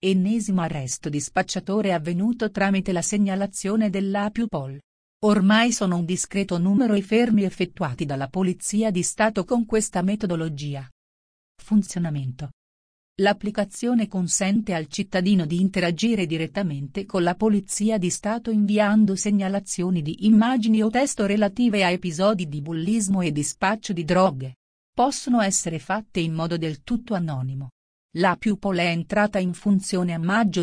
Ennesimo arresto di spacciatore avvenuto tramite la segnalazione dell'Apupol. Ormai sono un discreto numero i fermi effettuati dalla Polizia di Stato con questa metodologia. Funzionamento. L'applicazione consente al cittadino di interagire direttamente con la Polizia di Stato inviando segnalazioni di immagini o testo relative a episodi di bullismo e di spaccio di droghe. Possono essere fatte in modo del tutto anonimo. L'Apupol è entrata in funzione a maggio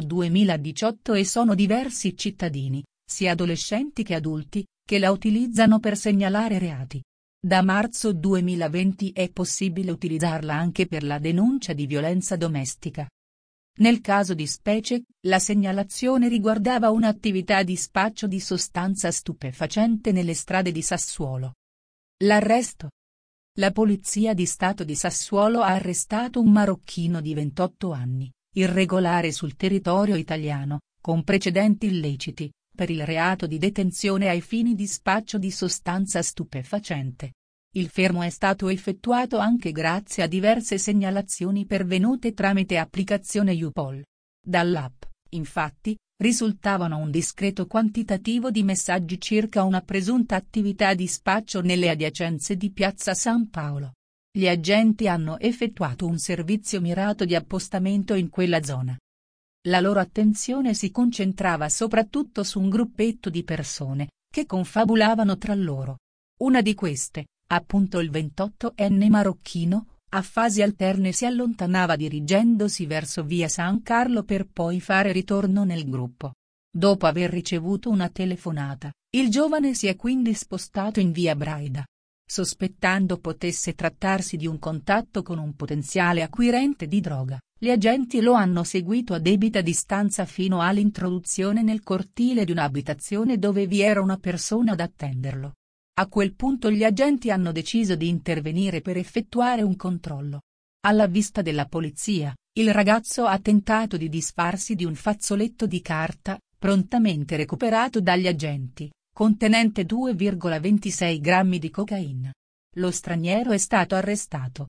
2018 e sono diversi cittadini, sia adolescenti che adulti, che la utilizzano per segnalare reati. Da marzo 2020 è possibile utilizzarla anche per la denuncia di violenza domestica. Nel caso di specie, la segnalazione riguardava un'attività di spaccio di sostanza stupefacente nelle strade di Sassuolo. L'arresto. La Polizia di Stato di Sassuolo ha arrestato un marocchino di 28 anni, irregolare sul territorio italiano, con precedenti illeciti, per il reato di detenzione ai fini di spaccio di sostanza stupefacente. Il fermo è stato effettuato anche grazie a diverse segnalazioni pervenute tramite applicazione Upol. Dall'app, infatti, risultavano un discreto quantitativo di messaggi circa una presunta attività di spaccio nelle adiacenze di Piazza San Paolo. Gli agenti hanno effettuato un servizio mirato di appostamento in quella zona. La loro attenzione si concentrava soprattutto su un gruppetto di persone, che confabulavano tra loro. Una di queste, appunto il 28enne marocchino, a fasi alterne si allontanava dirigendosi verso via San Carlo per poi fare ritorno nel gruppo. Dopo aver ricevuto una telefonata, il giovane si è quindi spostato in via Braida. Sospettando potesse trattarsi di un contatto con un potenziale acquirente di droga, gli agenti lo hanno seguito a debita distanza fino all'introduzione nel cortile di un'abitazione dove vi era una persona ad attenderlo. A quel punto gli agenti hanno deciso di intervenire per effettuare un controllo. Alla vista della polizia, il ragazzo ha tentato di disfarsi di un fazzoletto di carta, prontamente recuperato dagli agenti, contenente 2,26 grammi di cocaina. Lo straniero è stato arrestato.